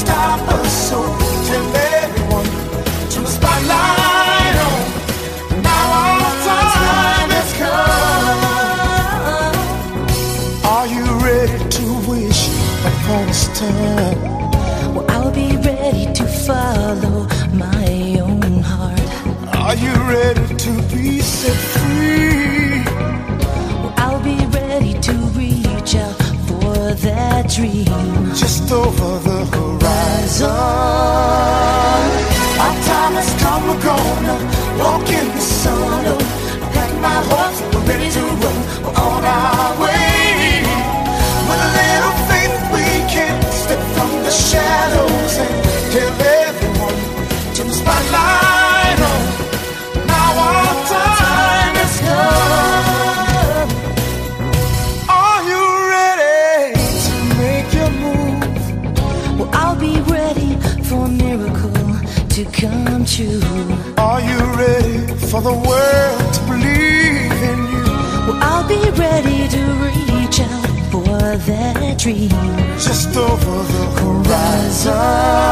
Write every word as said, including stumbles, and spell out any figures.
stop us. So tell everyone, turn the spotlight on. Now our time has come. Are you ready to wish upon a star? Well, I'll be ready to follow my own heart. Are you ready to be set free? Well, I'll be ready to reach out for that dream just over the horizon. Our time has come, we're gonna walk in the sun. Oh, I pack my horse, we're ready to roll. We're on our way. With a little faith we can step from the shadows and tell everyone, turn the spotlight on. Now our time has come. Are you ready to make your move? Well, I'll be ready for a miracle to come true. Are you ready for the world to believe in you? Well, I'll be ready to reach out for that dream just over the horizon.